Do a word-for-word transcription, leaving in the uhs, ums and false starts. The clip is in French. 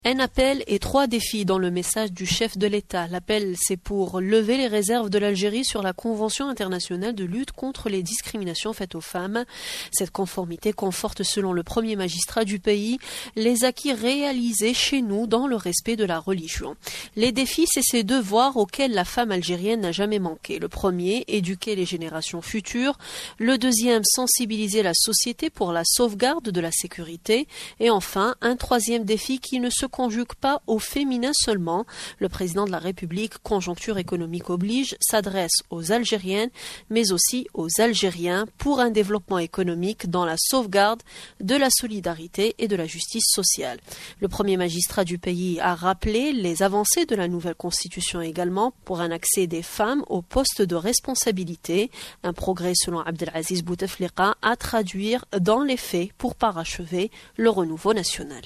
Un appel et trois défis dans le message du chef de l'État. L'appel, c'est pour lever les réserves de l'Algérie sur la Convention internationale de lutte contre les discriminations faites aux femmes. Cette conformité conforte, selon le premier magistrat du pays, les acquis réalisés chez nous dans le respect de la religion. Les défis, c'est ces devoirs auxquels la femme algérienne n'a jamais manqué. Le premier, éduquer les générations futures. Le deuxième, sensibiliser la société pour la sauvegarde de la sécurité. Et enfin, un troisième défi qui ne se conjugue pas au féminin seulement. Le président de la République, conjoncture économique oblige, s'adresse aux Algériennes, mais aussi aux Algériens pour un développement économique dans la sauvegarde de la solidarité et de la justice sociale. Le premier magistrat du pays a rappelé les avancées de la nouvelle constitution également pour un accès des femmes aux postes de responsabilité, un progrès selon Abdelaziz Bouteflika à traduire dans les faits pour parachever le renouveau national.